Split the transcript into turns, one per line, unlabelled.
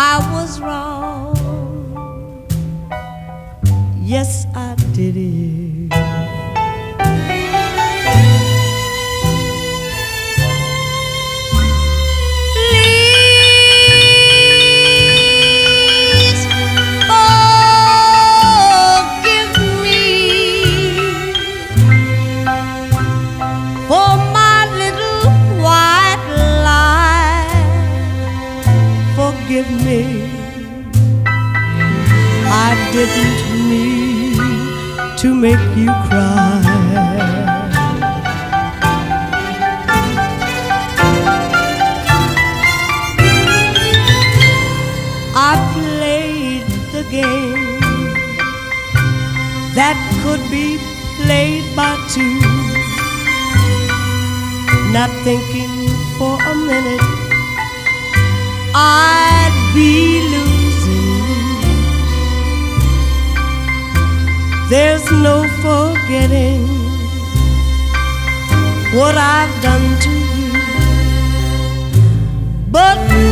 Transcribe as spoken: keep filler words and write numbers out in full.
I was wrong. Yes, I did it. Please forgive me for my little white lie. Forgive me, I didn't mean to make you cry. I played the game that could be played by two, not thinking for a minute I'd be losing. There's no forgetting what I've done to you, but